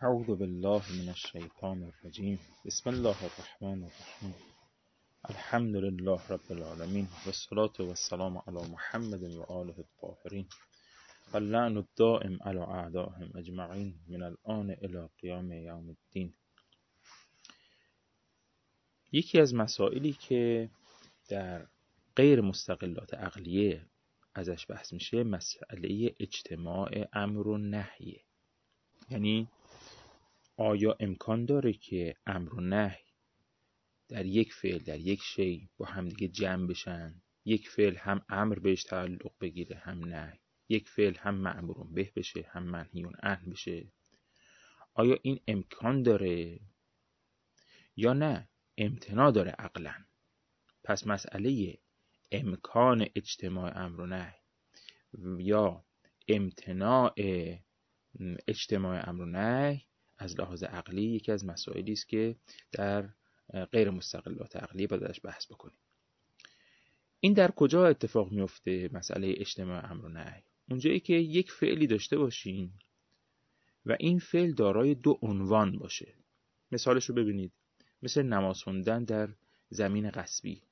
اعوذ بالله من الشیطان الرجیم. بسم الله الرحمن الرحیم. الحمد لله رب العالمین و الصلاة و السلام علی محمد و آله الطاهرین و اللعن الدائم علی اعدائهم اجمعین من الآن الی قیام یوم الدین. یکی از مسائلی که در غیر مستقلات عقلیه ازش بحث میشه مسئله اجتماع امر و نهیه. یعنی آیا امکان داره که امر و نهی در یک فعل، در یک شی با همدیگه جمع بشن؟ یک فعل هم امر بهش تعلق بگیره هم نهی، یک فعل هم مأمور به بشه هم منهی عنه بشه. آیا این امکان داره یا نه امتناع داره عقلاً؟ پس مسئله امکان اجتماع امر و نهی یا امتناع اجتماع امر و نهی از لحاظ عقلی یکی از مسائلی است که در غیر مستقلات عقلی باید ازش بحث بکنیم. این در کجا اتفاق میفته مسئله اجتماع امر و نهی؟ اونجایی که یک فعلی داشته باشیم و این فعل دارای دو عنوان باشه. مثالش رو ببینید، مثل نماز خوندن در زمین غصبی.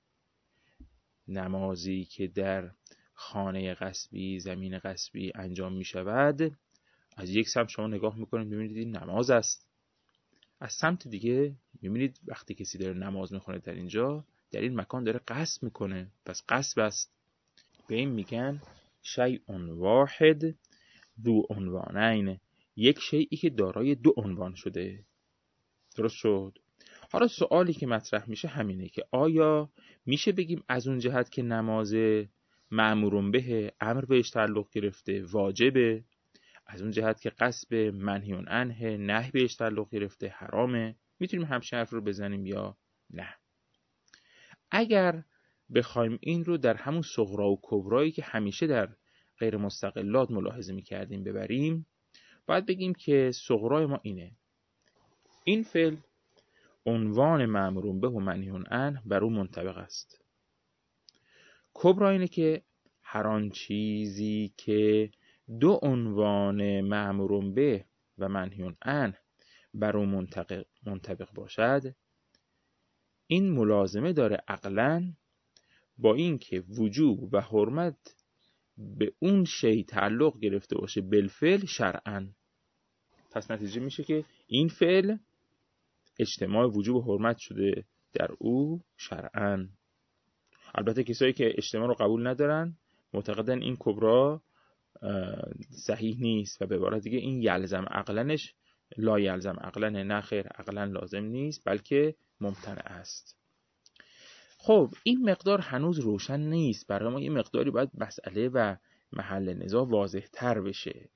نمازی که در خانه غصبی، زمین غصبی انجام می شود، از یک سمت شما نگاه میکنید میبینید این نماز است، از سمت دیگه میبینید وقتی کسی داره نماز میخونه در اینجا، در این مکان داره غصب میکنه، پس غصب است. به این میگن شیء واحد ذو عنوانین، یک شیئی که دارای دو عنوان شده. درست شد؟ حالا سوالی که مطرح میشه همینه که آیا میشه بگیم از اون جهت که نماز مأمور به، امر بهش تعلق گرفته، واجبه، از اون جهت که غصب منهی عنه، نهی بهش تعلق گرفته، حرامه، میتونیم همچین حرف رو بزنیم یا نه؟ اگر بخوایم این رو در همون صغرا و کبرایی که همیشه در غیر مستقلات ملاحظه میکردیم ببریم، باید بگیم که صغرای ما اینه: این فعل عنوان مأمور به و منهی عنه بر او منطبق است. کبرا اینه که هر آن چیزی که دو عنوان مأمور به و منهی عنه بر او منطبق باشد، این ملازمه داره عقلاً با این که وجوب و حرمت به اون شی تعلق گرفته باشه بالفعل شرعاً. پس نتیجه میشه که این فعل اجتماع وجوب و حرمت شده در او شرعاً. البته کسایی که اجتماع رو قبول ندارن معتقدن این کبرا صحیح نیست و به عبارت دیگه این یلزم عقلنش لا یلزم عقلنه، نه خیر، عقلن لازم نیست بلکه ممتنع است. خب این مقدار هنوز روشن نیست برای ما، یه مقداری باید مسئله و محل نزاع واضح تر بشه.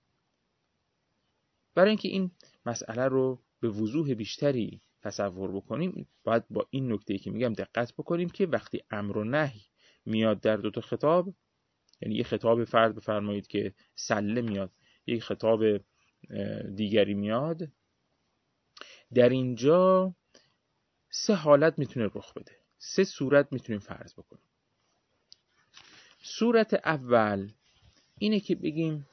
برای اینکه این مسئله رو به وضوح بیشتری تصور بکنیم باید با این نکته‌ای که میگم دقت بکنیم که وقتی امر و نهی میاد در دو تا خطاب، یعنی یه خطاب فرد بفرمایید که سله میاد، یک خطاب دیگری میاد، در اینجا سه حالت میتونه رخ بده، سه صورت میتونیم فرض بکنیم. صورت اول اینه که بگیم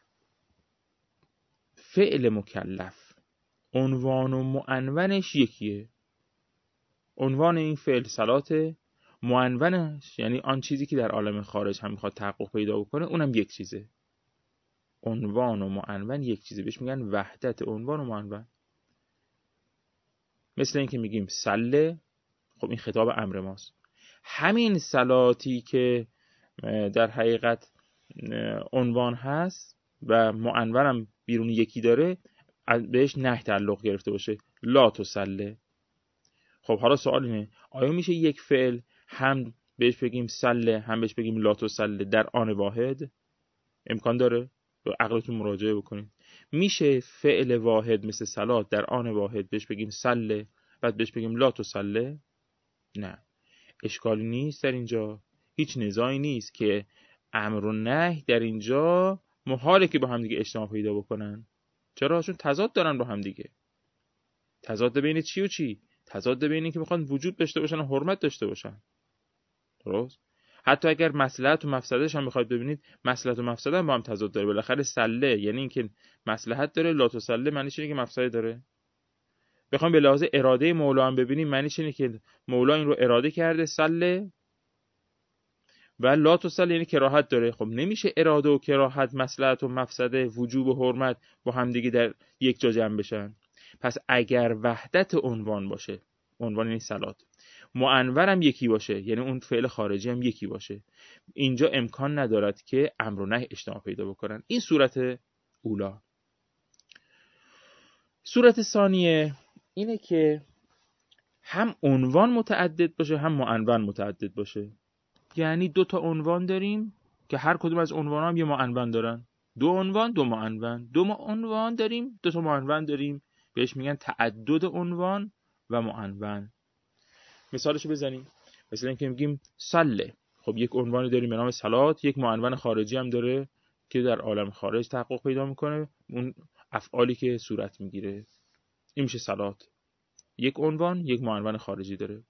فعل مکلف عنوان و معنونش یکیه. عنوان این فعل صلاته، معنونش یعنی آن چیزی که در عالم خارج هم میخواد تحقق پیدا بکنه اونم یک چیزه. عنوان و معنون یک چیزه، بهش میگن وحدت عنوان و معنون. مثل این که میگیم سله، خب این خطاب امر ماست. همین صلاتی که در حقیقت عنوان هست و معنونم بیرون یکی داره بهش نهی تعلق گرفته باشه، لا تسله. خب حالا سوال اینه آیا میشه یک فعل هم بهش بگیم سله هم بهش بگیم لا تسله در آن واحد؟ امکان داره؟ به عقلتون مراجعه بکنید. میشه فعل واحد مثل صلات در آن واحد بهش بگیم سله بعد بهش بگیم لا تسله؟ نه، اشکالی نیست در اینجا، هیچ نزاعی نیست که امر و نهی در اینجا محاله که با هم دیگه اجتماع پیدا بکنن. چرا؟ چون تضاد دارن با هم دیگه. تضاد بین چی و چی؟ تضاد بین این که میخوان وجود داشته باشن و حرمت داشته باشن. درست؟ حتی اگر مصلحت و مفسدهش هم بخواید ببینید، مصلحت و مفسده هم با هم تضاد داره. بالاخره سله یعنی اینکه مصلحت داره، لا تسله معنیش اینه که مفسده داره. بخوایم به لحاظ اراده مولا هم ببینیم، معنیش اینه که مولا این رو اراده کرده سله، و لا تسله یعنی کراهت داره. خب نمیشه اراده و کراهت، مصلحت و مفسده، وجوب و حرمت با هم دیگه در یک جا جمع بشن. پس اگر وحدت عنوان باشه، عنوان یعنی صلات، معنون هم یکی باشه، یعنی اون فعل خارجی هم یکی باشه، اینجا امکان ندارد که امر و نهی اجتماع پیدا بکنن. این صورت اولا. صورت ثانیه اینه که هم عنوان متعدد باشه، هم معنون متعدد باشه. یعنی 2 تا عنوان داریم که هر کدوم از عنوان هم یه معنون دارن. 2 عنوان 2 معنون. 2 عنوان داریم 2 تا معنون داریم، بهش میگن تعدد عنوان و معنون. مثالشو بزنیم. مثلا اینکه میگیم صله، خب یک عنوانی داریم به نام صلات، یک معنون خارجی هم داره که در عالم خارج تحقق پیدا میکنه، اون افعالی که صورت میگیره، این میشه صلات. یک عنوان، یک معنون خارجی داره.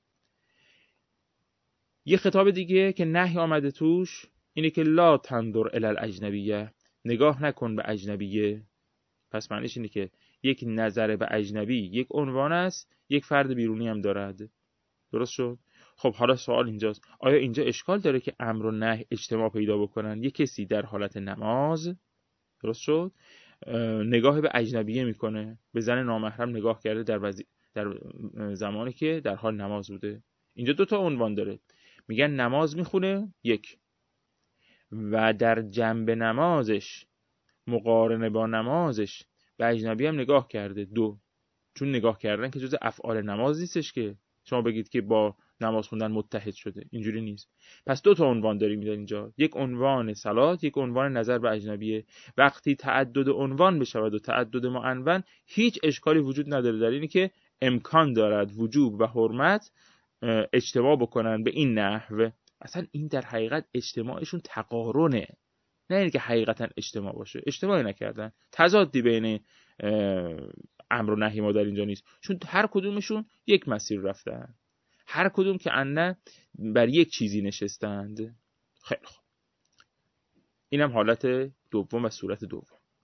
یه خطاب دیگه که نهی آمده توش اینه که لا تنظر الی الاجنبیه، نگاه نکن به اجنبیه. پس معنیش اینه که یک نظر به اجنبی یک عنوان است، یک فرد بیرونی هم دارد. درست شد؟ خب حالا سوال اینجاست، آیا اینجا اشکال داره که امر و نهی اجتماع پیدا بکنن؟ یک کسی در حالت نماز، درست شد، نگاه به اجنبیه میکنه، به زن نامحرم نگاه کرده در زمانی که در حال نماز بوده. اینجا 2 تا عنوان داره. میگن نماز میخونه، یک، و در جنب نمازش مقارنه با نمازش به اجنبی هم نگاه کرده، 2. چون نگاه کردن که جز افعال نماز نیستش که شما بگید که با نماز خوندن متحد شده، اینجوری نیست. پس 2 تا عنوان داریم اینجا، یک عنوان صلات، یک عنوان نظر به اجنبیه. وقتی تعدد عنوان بشود و تعدد معنون، هیچ اشکالی وجود نداره در اینی که امکان دارد وجوب و حرمت اجتماع بکنن به این نحو. اصلا این در حقیقت اجتماعشون تقارنه، نه اینکه حقیقتا اجتماع باشه. اجتماعی نکردن، تضادی بین امر و نهی ما در اینجا نیست، چون هر کدومشون یک مسیر رفتن، هر کدوم که انه بر یک چیزی نشستند. خیلی خوب، اینم حالت دوم و صورت دوم.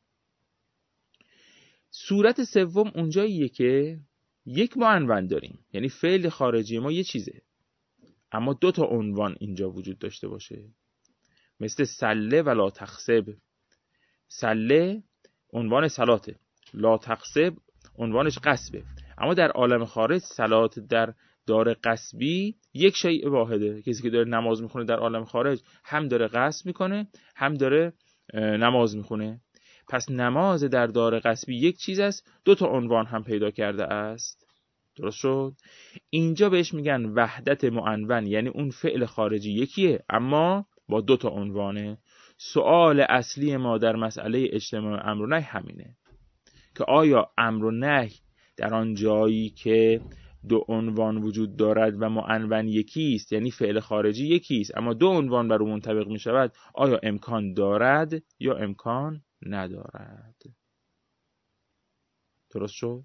صورت سوم اونجاییه که یک معنون داریم، یعنی فعل خارجی ما یه چیزه، اما 2 تا عنوان اینجا وجود داشته باشه. مثل سله و لا تخسب. سله عنوان صلاته، لا تخسب عنوانش قصبه. اما در عالم خارج صلات در دار قصبی یک شیء واحده. کسی که داره نماز میخونه در عالم خارج هم داره قصب میکنه هم داره نماز میخونه. پس نماز در دار قصبی یک چیز است، 2 تا عنوان هم پیدا کرده است. درست شد؟ اینجا بهش میگن وحدت معنون، یعنی اون فعل خارجی یکیه اما با 2 تا عنوانه. سوال اصلی ما در مسئله اجتماع امر و نهی همینه که آیا امر و نهی در آن جایی که 2 عنوان وجود دارد و معنون یکی است، یعنی فعل خارجی یکی است اما 2 عنوان بر او منطبق می شود، آیا امکان دارد یا امکان ندارد؟ درست شد؟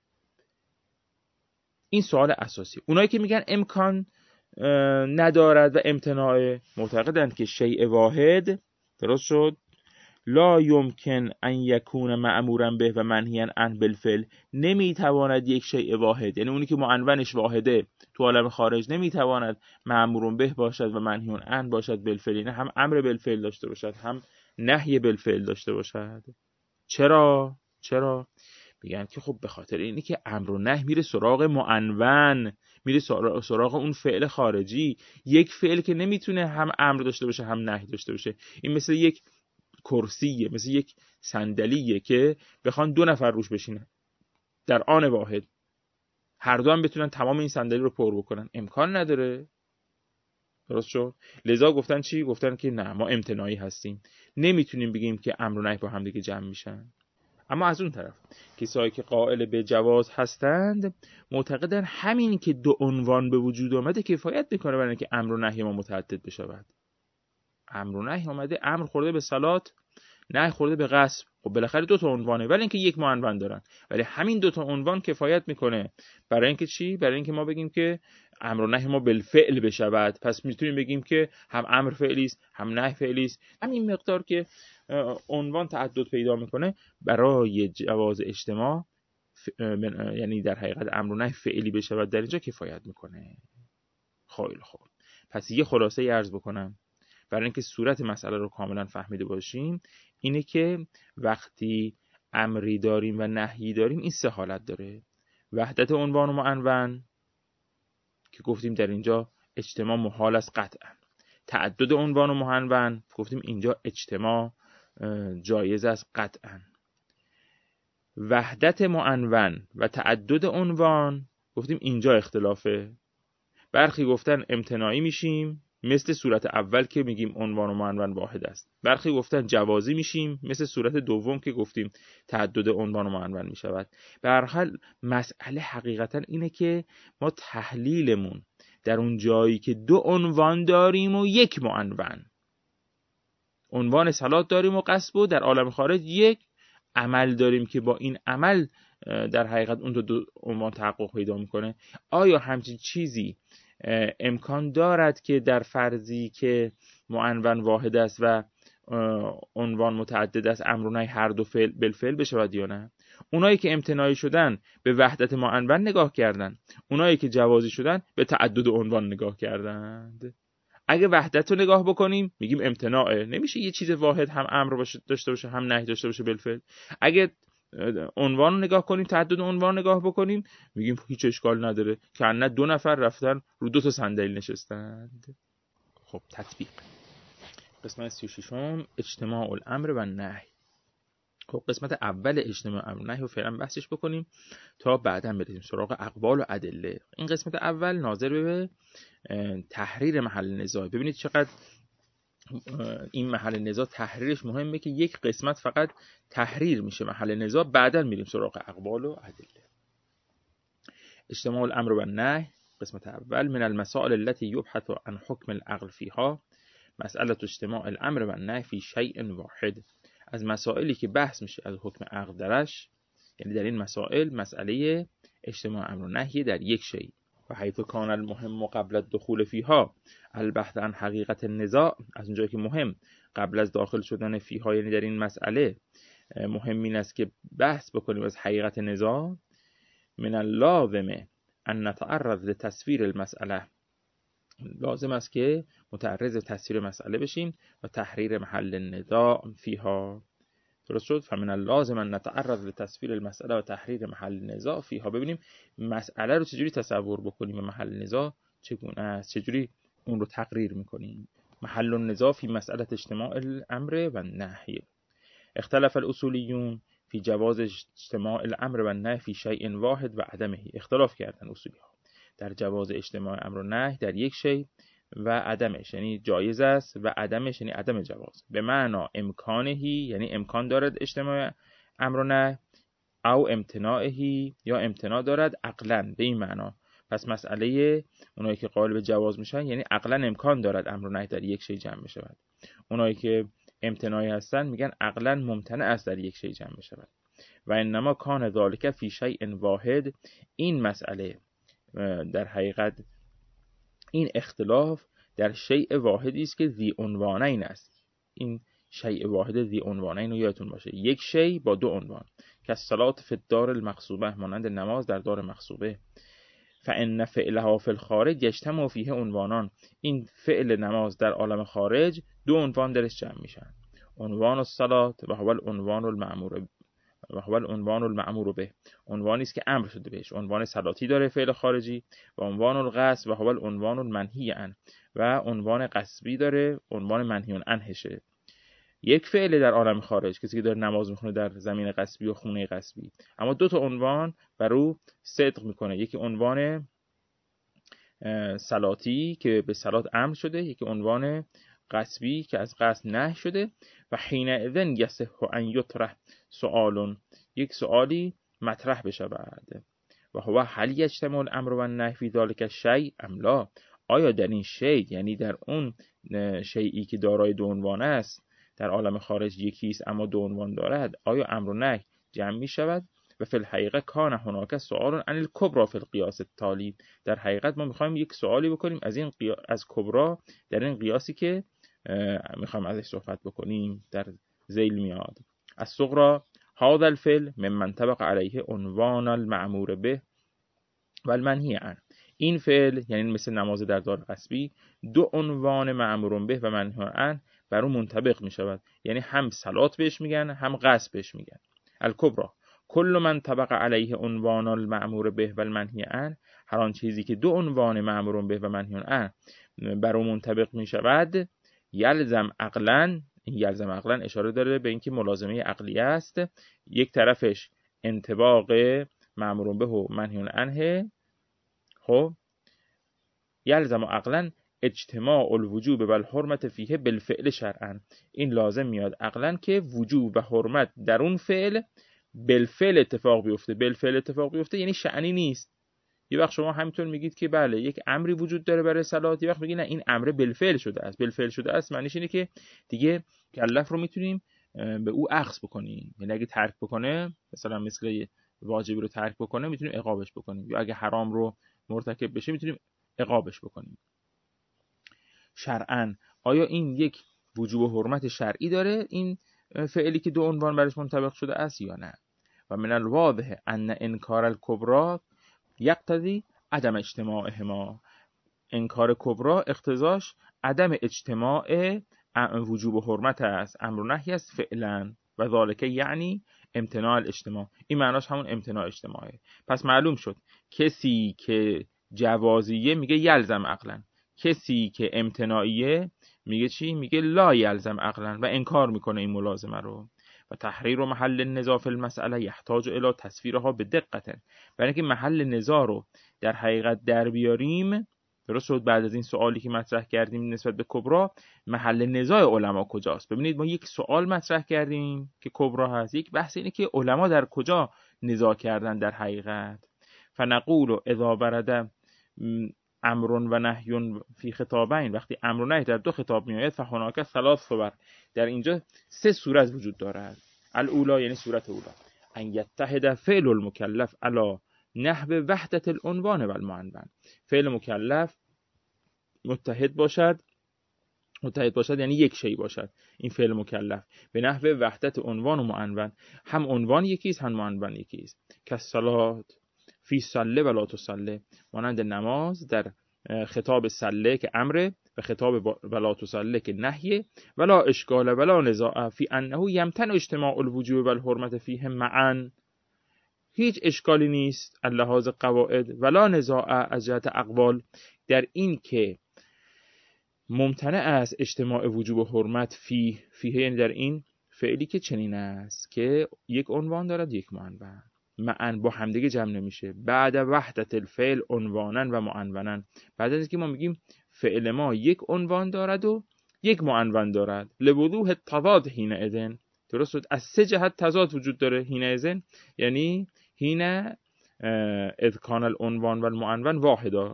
این سوال اساسی. اونایی که میگن امکان ندارد و امتناع، معتقدند که شیء واحد، درست شد، لا یمکن ان یکون مأمورا به و منهیا عنه بالفعل، نمیتواند یک شیء واحد، یعنی اونی که معنونش واحده تو عالم خارج نمیتواند مأمور به باشد و منهی عنه باشد بالفعل، یعنی هم امر بالفعل داشته باشد هم نهی بالفعل داشته باشد. چرا؟ میگن که خب به خاطر اینی که امر و نهی میره سراغ معنون، میره سراغ اون فعل خارجی. یک فعل که نمیتونه هم امر داشته باشه هم نهی داشته باشه. این مثل یک کرسیه، مثل یک صندلیه که بخوان 2 نفر روش بشینن در آن واحد، هر دو هم بتونن تمام این صندلی رو پر بکنن، امکان نداره. درست شد؟ لذا گفتن چی؟ گفتن که نه، ما امتناعی هستیم، نمیتونیم بگیم که امر و نهی با هم دیگه جمع میشن. اما از اون طرف کسایی که قائل به جواز هستند معتقدن همین که 2 عنوان به وجود آمده کفایت میکنه برای اینکه امر و نهی ما متعدد بشود. امر و نهی اومده، امر خورده به صلات، نه خورده به غصب. خب بالاخره دو تا عنوانه، ولی اینکه یک معنون دارن، ولی همین دو تا عنوان کفایت میکنه برای اینکه چی؟ برای اینکه ما بگیم که امر و نهی ما بالفعل بشود. پس میتونیم بگیم که هم امر فعلی است هم نهی فعلی است. همین مقدار که عنوان تعدد پیدا میکنه برای جواز اجتماع، یعنی در حقیقت امر و نهی فعلی بشود در اینجا کفایت میکنه. خیلی خوب، پس یه خلاصه عرض بکنم برای اینکه صورت مسئله رو کاملا فهمیده باشیم، اینه که وقتی امری داریم و نهی داریم این سه حالت داره: وحدت عنوان و معنون که گفتیم در اینجا اجتماع محال است قطعا، تعدد عنوان و معنون گفتیم اینجا اجتماع جایز است قطعا، وحدت معنون و تعدد عنوان گفتیم اینجا اختلافه. برخی گفتن امتناعی میشیم مثل صورت اول که میگیم عنوان و معنون واحد است، برخی گفتن جوازی میشیم مثل صورت دوم که گفتیم تعدد عنوان و معنون میشود. به هر حال مسئله حقیقتا اینه که ما تحلیلمون در اون جایی که دو عنوان داریم و یک معنون، عنوان صلات داریم و قصب، و در عالم خارج یک عمل داریم که با این عمل در حقیقت اون دو عنوان تحقق پیدا میکنه، آیا همچین چیزی امکان دارد که در فرضی که معنون واحد است و عنوان متعدد است امر و نهی هر دو فعل بالفعل بشود یا نه؟ اونایی که امتناعی شدن به وحدت معنون نگاه کردن، اونایی که جوازی شدن به تعدد عنوان نگاه کردند. اگه وحدت رو نگاه بکنیم میگیم امتناعه، نمیشه یه چیز واحد هم امر داشته باشه هم نهی داشته باشه بالفعل. اگه عنوان رو نگاه کنیم، تعدد عنوان نگاه بکنیم، میگیم هیچ اشکال نداره که نه دو نفر رفتن رو دو تا صندلی نشستند. خب تطبیق قسمت 36 اجتماع الامر و نهی. خب قسمت اول اجتماع امر و نهی رو فعلا بحثش بکنیم تا بعدا بریم سراغ اقوال و ادله. این قسمت اول ناظر به تحریر محل نزاع. ببینید چقدر این محل نزاع تحریرش مهمه که یک قسمت فقط تحریر میشه محل نزاع، بعداً میریم سراغ اقوال و ادله. اجتماع الامر و نهی قسمت اول: من المسائل التي يبحث عن حكم العقل فيها مسئله اجتماع الامر و نهی فی شیء واحد. از مسائلی که بحث میشه از حکم عقل درش، یعنی در این مسائل مسئله اجتماع امر و نهی در یک شیء. و حیث کان المهم قبل الدخول فیها البحث عن حقیقت النزاع، از اونجایی که مهم قبل از داخل شدن فیها یعنی در این مسئله مهم این است که بحث بکنیم از حقیقت نزاع، من اللازم ان نتعرض لتصویر المسئله، لازم است که متعرض تصویر مسئله بشیم و تحریر محل النزاع فیها. درست شد؟ فمن اللازم ان نتعرض لتصویر المسئله و تحریر محل النزاع فیها. ببینیم مسئله رو چجوری تصور بکنیم و محل نزاع چگونه است، چجوری اون رو تقریر میکنیم. محل النزاع فی مسئله اجتماع الامر و نهی. اختلف الاصولیون فی جواز اجتماع الامر و نهی فی شیء واحد و عدمه. اختلاف کردن اصولی ها در جواز اجتماع امر و نهی در یک شیء و عدمش، یعنی جایز است، و عدمش یعنی عدم جواز. به معنی امکانهی یعنی امکان دارد اجتماع امر و نهی، او امتناعهی یا امتناع دارد عقلاً، به این معنا. پس مسئله اونایی که قائل به جواز میشن یعنی عقلاً امکان دارد امر و نهی در یک شیء جمع بشود. اونایی که امتناعی هستن میگن عقلاً ممتنع است در یک شیء جمع بشود. و انما کان ذالک فی شیء واحد، این مسئله در حقیقت این اختلاف در شیء واحدی است که ذی عنوانین است. این شیء واحد ذی عنوانین رو یادتون باشه، یک شیء با دو عنوان، که صلات فی الدار المغصوبه، مانند نماز در دار مغصوبه. فان فعلها فی الخارج یجتمع فیه عنوانان، این فعل نماز در عالم خارج دو عنوان درش جمع میشن: عنوان الصلات و هو العنوان المأمور به، عنوانی است که امر شده بهش، عنوان صلاتی داره فعل خارجی، و عنوان الغصب و هو العنوان المنهی عنه، و عنوان غصبی داره، عنوان منهی عنهشه. یک فعل در عالم خارج، کسی که داره نماز میخونه در زمین غصبی و خونه غصبی، اما دو تا عنوان بر او صدق میکنه: یکی عنوان صلاتی که به صلات امر شده، یکی عنوان غصبی که از قصد نهی شده. و حینئذ یصح ان یطرح سؤال، یک سؤالی مطرح بشه بعد، و هو هل یجتمع الامر و النهی فی ذلک الشیء ام لا، آیا در این شیء یعنی در اون شیئی که دارای دو عنوان است در عالم خارج یکیست اما دو عنوان دارد، آیا امر و نهی جمع می شود؟ و فی الحقیقه کان هناک سؤال عن الکبری فی القیاس التالی. در حقیقت ما میخوایم یک سوالی بکنیم از کبرا در این قیاسی که میخوایم ازش صحبت بکنیم. در ذیل میاد از صغرا هذا الفعل ممن طبق علیه عنوان المأمور به و المنهی عنه. این فعل یعنی مثل نماز در دار غصبی دو عنوان مأمور به و منهی عنه بر اون منطبق می شود، یعنی هم صلات بهش میگن هم غصب بهش میگن. الکبرا کل من طبق علیه عنوان المأمور به و المنهی عنه، هر آن چیزی که دو عنوان مأمور به و منهی عنه بر اون منطبق می شود، یلزم عقلا. این یلزم عقلا اشاره داره به اینکه ملازمه عقلی است، یک طرفش انطباق مأمور به و منهی عنه. خب یلزم عقلا اجتماع الوجوب و الحرمت فیه بالفعل شرعا. این لازم میاد عقلا که وجوب و حرمت در اون فعل بالفعل اتفاق بیفته. بالفعل اتفاق بیفته یعنی شأنی نیست. یه وقت شما همینطور میگید که بله یک امری وجود داره برای صلات، یه وقت میگید نه این امر بالفعل شده است. بالفعل شده است معنیش اینه که دیگه مکلف رو میتونیم به او اخذ بکنیم، یعنی اگه ترک بکنه، مثلا مثل واجبی رو ترک بکنه میتونیم عقابش بکنیم، یا اگه حرام رو مرتکب بشه میتونیم عقابش بکنیم. شرعاً آیا این یک وجوب و حرمت شرعی داره این فعلی که دو عنوان برش منطبق شده است یا نه؟ و من الواضح ان انکار الکبری یقتضی عدم اجتماعهما. انکار کبرا اقتضاش عدم اجتماع وجوب و حرمت است، امر و نهی است فعلا، و ذالک یعنی امتناع الاجتماع. این معناش همون امتناع اجتماعه. پس معلوم شد کسی که جوازیه میگه یلزم عقلا، کسی که امتناعیه میگه چی؟ میگه لا یلزم عقلا و انکار میکنه این ملازمه رو. و تحریر محل النزاع فی المسئله یحتاج الی تصویرها بدقت. برای اینکه محل نزاع رو در حقیقت در بیاریم، درست شد بعد از این سوالی که مطرح کردیم نسبت به کبرا، محل نزاع علما کجاست؟ ببینید ما یک سوال مطرح کردیم که کبرا هست، یک بحث اینه که علما در کجا نزاع کردن در حقیقت. فنقول اذا برد امر و نهی فی خطابین، وقتی امر و نهی در دو خطاب میآید فهناک ثلاث صور، در اینجا سه صورت وجود دارد. الاولا یعنی صورت اولا ان یتحد فعل المکلف علی نحو وحدت العنوان و المعنون. فعل مکلف متحد باشد یعنی یک شی باشد، این فعل مکلف به نحو وحدت عنوان و معنون، هم عنوان یکیست هم معنون یکیست. که صلات فی صله ولا تصله، مانند نماز در خطاب صله که امره و خطاب ولا تصله که نهیه. ولا اشکال ولا نزاع فی انه یمتنع اجتماع الوجوب و الحرمت فیه معا. هیچ اشکالی نیست اللحاظ قواعد ولا نزاع از جهت اقوال در این که ممتنع است اجتماع وجوب و حرمت فیه، یعنی در این فعلی که چنین است که یک عنوان دارد یک معنون، معن با همدیگه جمع نمیشه. بعد وحدت الفعل عنوانا و معنونا، بعد از اینکه ما میگیم فعل ما یک عنوان دارد و یک معنون دارد، لوضوح التضاد حینئذ، درست شد از سه جهت تضاد وجود داره. حینئذ یعنی حین اذ کان العنوان و المعنون واحدا.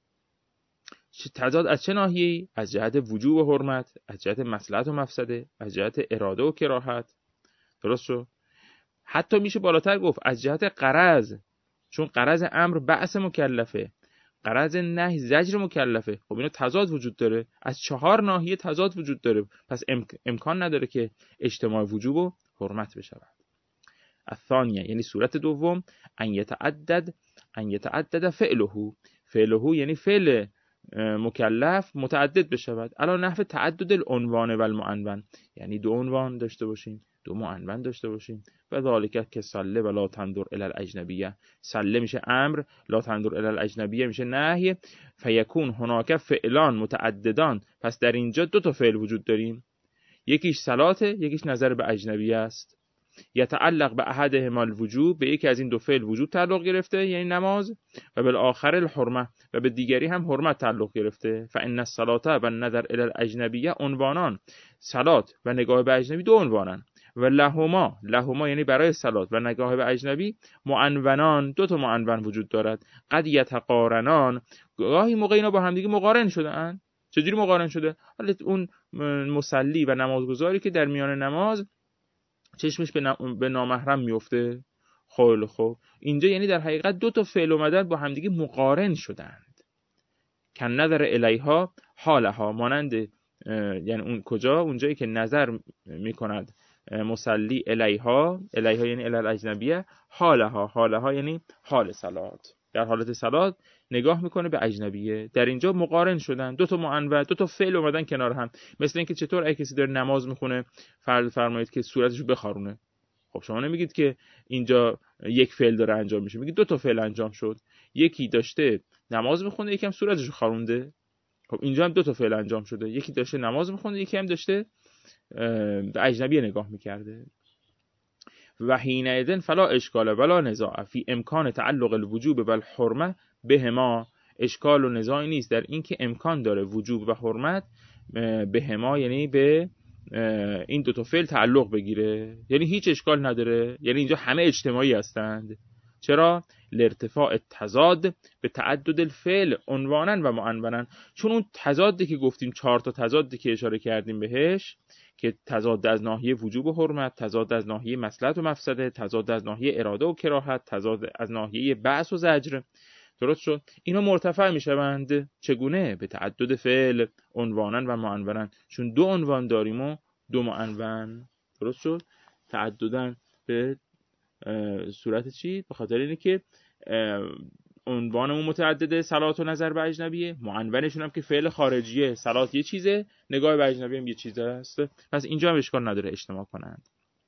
تضاد از چه ناحیه‌ای؟ از جهت وجوب و حرمت، از جهت مصلحت و مفسده، از جهت اراده و کراهت، درست شد. حتی میشه بالاتر گفت از جهت غرض، چون غرض امر بعث مکلفه، غرض نهی زجر مکلفه. خب اینا تضاد وجود داره، از چهار ناحیه تضاد وجود داره، پس امکان نداره که اجتماع وجوب و حرمت بشود. الثانیه یعنی صورت دوم ان یتعدد فعله یعنی فعل مکلف متعدد بشود علی نحو تعدد العنوان و المعنون، یعنی دو عنوان داشته باشیم دو معنون داشته باشیم. و ذالک که صله و لا تنظر الی الاجنبیه، صله میشه امر، لا تنظر الی الاجنبیه میشه نهی. فیکون هناک فعلان متعددان، پس در اینجا دو تا فعل وجود داریم، یکیش صلاته یکیش نظر به اجنبیه است. یتعلق به احدهما الوجوب، به یکی از این دو فعل وجوب تعلق گرفته یعنی نماز، و بالآخر الحرمه، و به دیگری هم حرمت تعلق گرفته. فان الصلاه و النظر الی الاجنبیه عنوانان، صلات و نگاه به اجنبی دو عنوانن. و لهما یعنی برای صلات و نگاه به اجنبی معنونان، دو تا معنون وجود دارد. قد یتقارنان، گاهی موقع اینا با هم دیگه مقارن شدن، چجوری مقارن شده؟ حالا اون مصلی و نمازگزاری که در میان نماز چشمش به نامحرم میفته. خیلی خوب، اینجا یعنی در حقیقت دو تا فعل اومدن با همدیگه مقارن شدند. کن نظر الیها حالها، مانند یعنی اون کجا؟ اونجایی که نظر میکند مصلی الیها یعنی الی الاجنبیه، حالها یعنی حال صلات، در حالت صلات نگاه میکنه به اجنبیه. در اینجا مقارن شدن، دو تا معنون، دو تا فعل اومدن کنار هم. مثل اینکه چطور اگه کسی داره نماز میخونه فرض فرمایید که صورتش رو بخارونه، خب شما نمیگید که اینجا یک فعل داره انجام میشه، میگید دو تا فعل انجام شد. یکی داشته نماز میخونه، یکی هم صورتش رو خارونده. خب اینجا هم دو تا فعل انجام شده، یکی داشته نماز میخونه، یکی هم داشته به اجنبی نگاه میکرده. و حینئذ فلا اشکال ولا نزاع فی امکان تعلق الوجوب و الحرمه بهما، اشکال و نزاعی نیست در این که امکان داره وجوب و حرمت بهما یعنی به این دو تا فعل تعلق بگیره، یعنی هیچ اشکال نداره، یعنی اینجا همه اجتماعی هستند. چرا؟ لارتفاع تضاد به تعدد الفعل عنوانا و معنونا، چون اون تضادی که گفتیم، 4 تا تضادی که اشاره کردیم بهش، که تضاد از ناحیه وجوب و حرمت، تضاد از ناحیه مصلحت و مفسده، تضاد از ناحیه اراده و کراهت، تضاد از ناحیه بعث و زجر، درست شد؟ اینا مرتفع میشوند. چگونه؟ به تعدد فعل عنوانا و معنونا، چون دو عنوان داریم و دو معنون، درست شد؟ تعددن به صورت چی؟ به خاطر اینه که عنوانمون متعدده، صلات و نظر به اجنبیه، معنونشون هم که فعل خارجیه، صلات یه چیزه، نگاه به اجنبی هم یه چیزه است. پس اینجا هم اشکال نداره اجتماع کنند.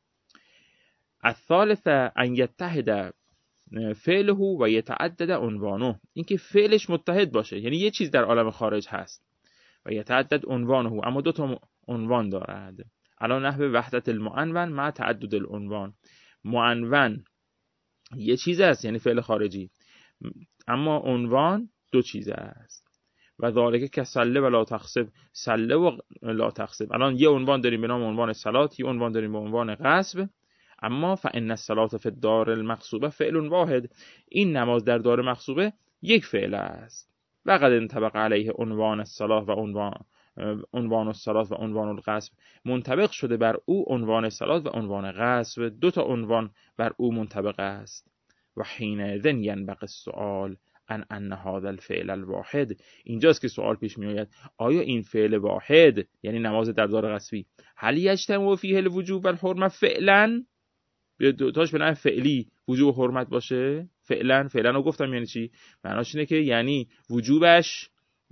الثالثه ان یتحد فعله و یتعدد عنوانه، اینکه فعلش متحد باشه، یعنی یه چیز در عالم خارج هست، و یتعدد عنوانه، اما دو تا عنوان دارد. علی نحو وحدت المعنون مع تعدد العنوان، معنون یه چیز است یعنی فعل خارجی، اما عنوان دو چیز است. و ذالک که سله و لا تخسب، سله و لا تخسب. الان یه عنوان داریم به نام عنوان صلات، یه عنوان داریم به عنوان غصب. اما فان الصلاه فی الدار المغصوبه فعل واحد، این نماز در دار مغصوبه یک فعل است. و قد انطبق علیه عنوان الصلاه و عنوان الصلاه و عنوان الغصب، منطبق شده بر او عنوان صلات و عنوان غصب، دو تا عنوان بر او منطبق است. و حینئذ ینبغی السؤال ان هذا الفعل الواحد، اینجاست که سوال پیش می آید آیا این فعل واحد یعنی نماز در دار غصبی هل یجتمع فیه الوجوب و الحرمه فعلا، دوتاش به نوع فعلی وجوب و حرمت باشه؟ فعلا رو گفتم یعنی چی؟ معناش اینه که یعنی وجوبش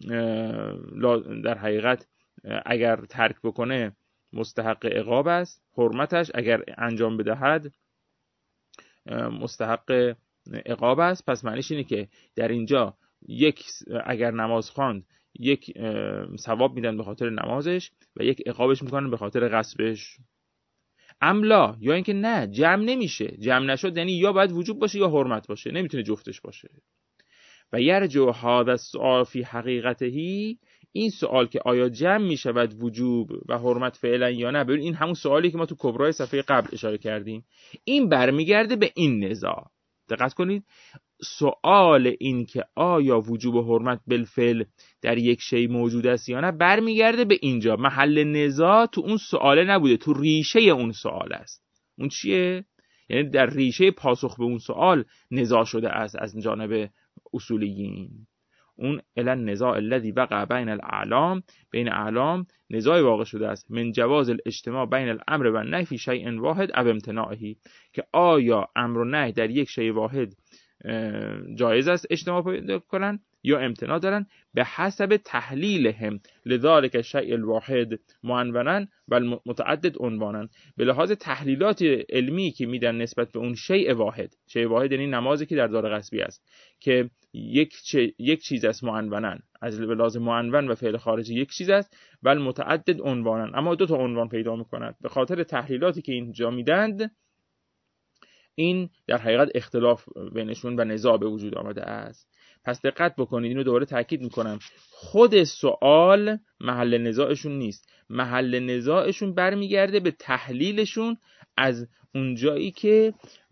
در حقیقت اگر ترک بکنه مستحق عقاب است، حرمتش اگر انجام بدهد مستحق عقاب است. پس معنیش اینه که در اینجا اگر نماز خواند یک ثواب میدن به خاطر نمازش و یک عقابش میکنن به خاطر غصبش. املا، یا اینکه نه، جمع نمیشه، جمع نشد یعنی یا باید وجوب باشه یا حرمت باشه، نمیتونه جفتش باشه. و یرجع هذا السؤال فی حقیقته، این سوال که آیا جمع میشود وجوب و حرمت فعلا یا نه، ببین این همون سوالی که ما تو کبرای صفحه قبل اشاره کردیم، این برمیگرده به این نزاع. دقت کنید، سوال این که آیا وجوب و حرمت بالفعل در یک شی موجود است یا نه برمیگرده به اینجا. محل نزاع تو اون سواله نبوده، تو ریشه اون سوال است. اون چیه؟ یعنی در ریشه پاسخ به اون سوال نزاع شده است از جانب اصولیین. اون النزاع الذی وقع بین الاعلام، بین اعلام نزاع واقع شده است، من جواز الاجتماع بین الامر و النهی فی شیء واحد او امتناعه، که آیا امر و نهی در یک شیء واحد جایز است اجتماع پیدا کنن یا امتناع دارن، به حسب تحلیلهم لذالک الشیء الواحد معنونا و متعدد عنوانا، به لحاظ تحلیلات علمی که میدن نسبت به اون شیء واحد. شیء واحد یعنی نمازی که در دار غصبی است که یک چیز است معنونا، از لحاظ معنون و فعل خارجی یک چیز است، و متعدد عنوانا، اما دو تا عنوان پیدا میکنند. به خاطر تحلیلاتی که اینجا میدند این در حقیقت اختلاف بینشون و نزاع به وجود آمده است. پس دقت بکنید، اینو دوباره تاکید میکنم، خود سوال محل نزاعشون نیست، محل نزاعشون برمیگرده به تحلیلشون از اونجایی که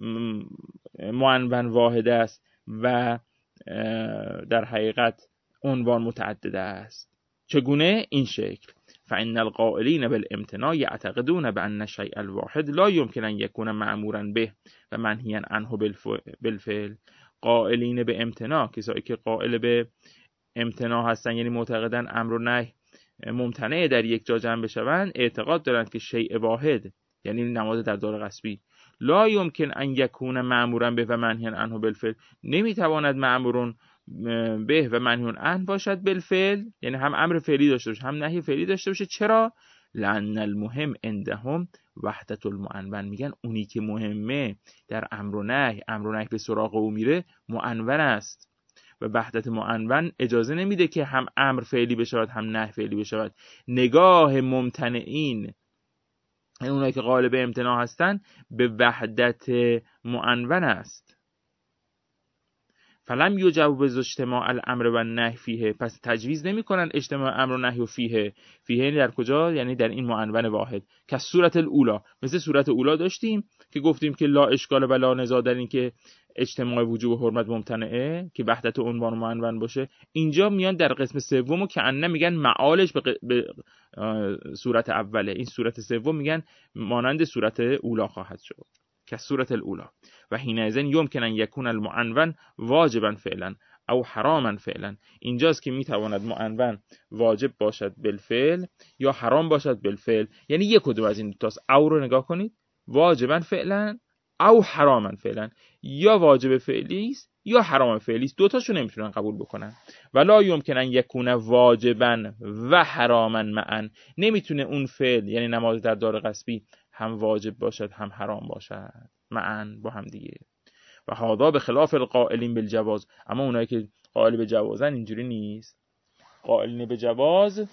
معنون واحد است و در حقیقت عنوان متعدد است. چگونه؟ این شکل: فإن القائلین بالامتناع یعتقدون بأن الشیء الواحد لا يمكن أن يكون مأمورا به و منهیا عنه بالفعل. قائلین به امتناع، کسایی که قائل به امتناع هستن، یعنی معتقدن امر و نهی ممتنع در یک جا جمع بشوند، اعتقاد دارند که شیء واحد، یعنی نماز در دار غصبی، لا یمکن ان یکون مأمورا به و منهیا عنه بالفعل، نمیتواند مأمورون به و منهیون عنه باشد بالفعل، یعنی هم امر فعلی داشته باشه هم نهی فعلی داشته باشه. چرا؟ لأن المهم عندهم وحدت المعنون. میگن اونی که مهمه در امر و نهی به سراغ او میره معنون است و وحدت معنون اجازه نمیده که هم امر فعلی بشود هم نهی فعلی بشود. نگاه ممتنعین، اونایی که قائل به امتناع هستن، به وحدت معنون است. فلم یجوز اجتماع الامر و النهی فیه، پس تجویز نمی کنن اجتماع امر و نهی و فیه یعنی در کجا؟ یعنی در این معنون واحد. که صورت الاولا، مثل صورت اولا داشتیم که گفتیم که لا اشکال و لا نزاع در این که اجتماع وجوب و حرمت ممتنعه که وحدت عنوان و معنون باشه. اینجا میان در قسم سومو که انه میگن معالش به صورت اوله، این صورت سوم میگن مانند صورت اولا خواهد شد که صورت الاولا. و حینئذ یمکن ان یکون المعنون واجبا فعلا او حراما فعلا. اینجاست که میتواند معنون واجب باشد بالفعل یا حرام باشد بالفعل، یعنی یک و دو از این دو تاست. او رو نگاه کنید، واجبا فعلا او حراما فعلا، یا واجب فعلی است یا حرام فعلی است، دو تاشو نمیتونن قبول بکنن. ولا یمکن ان یکون واجبا و حراما معا، نمیتونه اون فعل یعنی نماز در دار غصبی هم واجب باشد هم حرام باشد معا با هم دیگه. و هذا به خلاف القائلین بالجواز، اما اونایی که قائل به جوازن اینجوری نیست. قائلین به جواز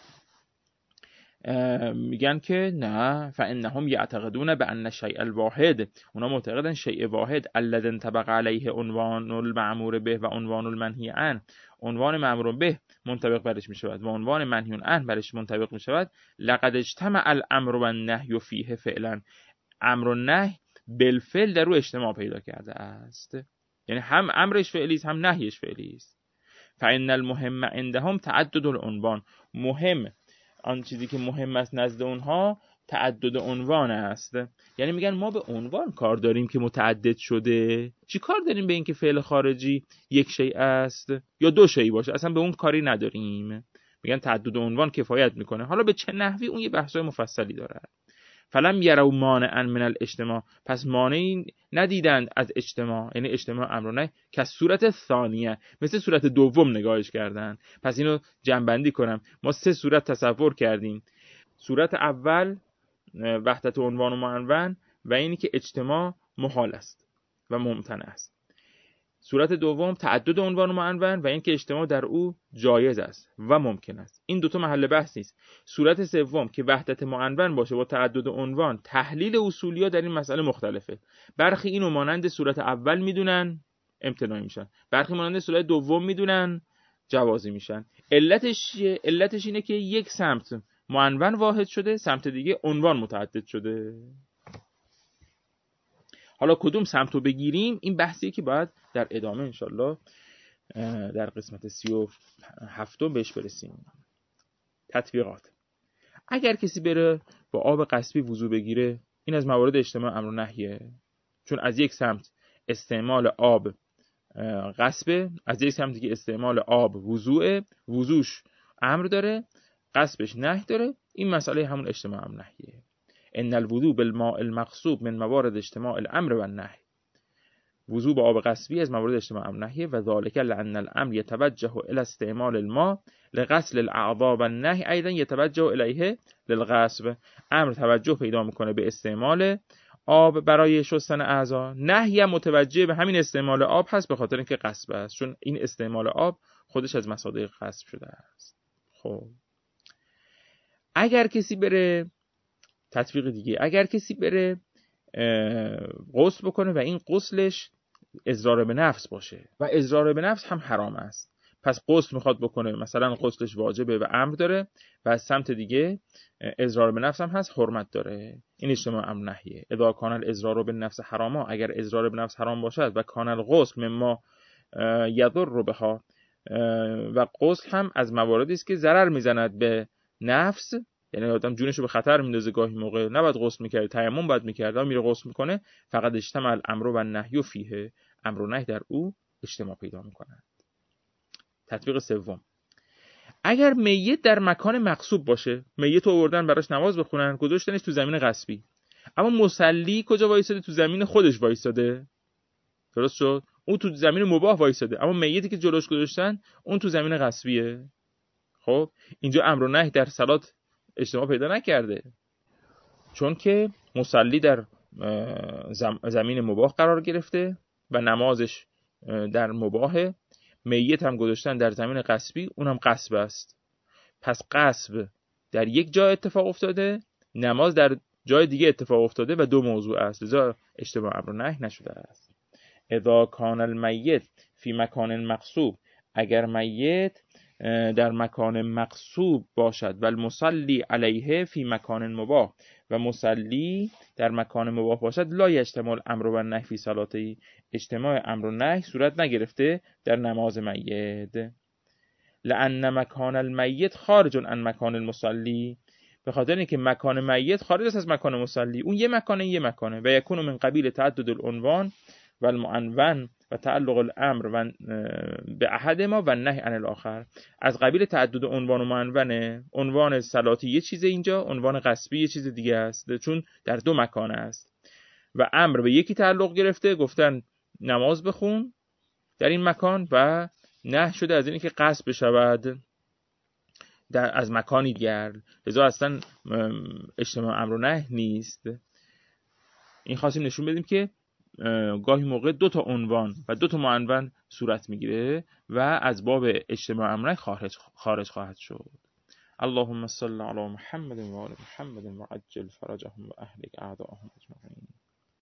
میگن که نه، فانهم یعتقدون بان الشیء الواحد، اونا معتقدن شیء واحد الذی انطبق علیه عنوان المأمور به و عنوان المنهی عنه، عنوان مأمور به منطبق برش میشود و عنوان منهی عنه برش منطبق میشود. لقد اجتمع الامر و النهی فیه فعلا، امر و نهی بالفعل در او اجتماع پیدا کرده است، یعنی هم امرش فعلی است هم نهیش فعلی است. فان المهم عندهم تعدد العنوان، مهم، آن چیزی که مهم است نزد اونها تعدد عنوان است. یعنی میگن ما به عنوان کار داریم که متعدد شده، چی کار داریم به این که فعل خارجی یک شیء است یا دو شیء باشه، اصلا به اون کاری نداریم. میگن تعدد عنوان کفایت میکنه. حالا به چه نحوی اون یه بحثای مفصلی داره. فلم یروا مانعا من الاجتماع، پس مانعی ندیدند از اجتماع، یعنی اجتماع امر و نهی، که صورت ثانیه، مثل صورت دوم نگاهش کردن. پس اینو جمع‌بندی کنم، ما سه صورت تصور کردیم. صورت اول وحدت عنوان و معنون و اینی که اجتماع محال است و ممتنع است. صورت دوم تعدد عنوان و معنون و این که اجتماع در او جایز است و ممکن است. این دوتا محل بحث نیست. صورت سوم که وحدت معنون باشه با تعدد عنوان، تحلیل اصولیا در این مسئله مختلفه. برخی اینو مانند صورت اول میدونن امتناعی میشن، برخی مانند صورت دوم میدونن جوازی میشن. علتش اینه که یک سمت معنون واحد شده، سمت دیگه عنوان متعدد شده. حالا کدوم سمتو بگیریم این بحثیه که باید در ادامه انشالله در قسمت 37 بهش برسیم. تطبیقات: اگر کسی بره با آب غصبی وضو بگیره، این از موارد اجتماع امر و نهیه، چون از یک سمت استعمال آب غصبه، از یک سمت که استعمال آب وضوش امر داره، غصبش نهی داره. این مسئله همون اجتماع امر نهیه. ان الوضوء بالماء المغصوب من موارد اجتماع الامر و النهی، وضوء با آب غصبی از موارد اجتماع امر نهیه. و ذلك لان الامر يتوجه الى استعمال الماء لغسل الاعضاء و النهی ايضا يتوجه الیه للغصب. امر توجه پیدا میکنه به استعمال آب برای شستن اعضا، نهی هم متوجه به همین استعمال آب هست به خاطر اینکه غصب است، چون این استعمال آب خودش از مصادیق غصب شده است. خب اگر کسی بره، تطبیق دیگه، اگر کسی بره غسل بکنه و این غسلش اضرار به نفس باشه و اضرار به نفس هم حرام است، پس غسل میخواد بکنه، مثلا غسلش واجبه و امر داره و از سمت دیگه اضرار به نفس هم هست، حرمت داره، این اجتماع امر نهیه. اذا کان الاضرار به نفس حراما، اگر اضرار به نفس حرام باشد و کان الغسل مما یضر بها و غسل هم از مواردی است که ضرر میزند به نفس، یعنی آدم جونش رو به خطر میندازه. گاهی موقع نباید غسل میکرد، تیمم باید میکرد، میره غسل میکنه. فقط اجتماع الامر و النهی فیه، امر و نهی در او اجتماع پیدا میکنه. تطبیق سوم، اگر میت در مکان مغصوب باشه، میت رو آوردن براش نماز بخونن، گذاشتنش تو زمین غصبی، اما مصلی کجا وایساده؟ تو زمین خودش وایساده. درست شد؟ اون تو زمین مباح وایساده، اما میتی که جلوش گذاشتن اون تو زمین غصبیه. خب اینجا امر و نهی در صلات اجتماع پیدا نکرده، چون که مصلی در زمین مباح قرار گرفته و نمازش در مباحه. میت هم گذاشتن در زمین غصبی، اونم غصب است. پس غصب در یک جای اتفاق افتاده، نماز در جای دیگه اتفاق افتاده و دو موضوع است، لذا اجتماع امر و نهی نشده است. اذا کان المیت فی مکان مغصوب، اگر میت در مکان مغصوب باشد و المصلی علیه فی مکان مباح، و مصلی در مکان مباح باشد، لا یجتمع الامر و النهی فی صلاته، اجتماع امر و نهی صورت نگرفته در نماز میت. لأن مکان المیت خارج عن مکان المصلی، به خاطر اینکه مکان میت خارج است از مکان مصلی، اون یه مکانه و یکون من قبیل تعدد العنوان و المعنون و تعلق الامر و به احدهما و النهی عن الاخر. از قبیل تعدد عنوان و معنونه، عنوان صلاتی یه چیز اینجا، عنوان غصبی یه چیز دیگه است، چون در دو مکان است و امر به یکی تعلق گرفته، گفتن نماز بخون در این مکان، و نه شده از اینکه قصد بشود از مکانی دیگر، لذا اصلا اجتماع امر و نهی نیست. این خواستیم نشون بدیم که گاهی موقع دو تا عنوان و دو تا معنون صورت میگیره و از باب اجتماع امر و نهی خارج خواهد شد. اللهم صل علی محمد و آل محمد و عجل فرجهم و اهلک اعداءهم اجمعین.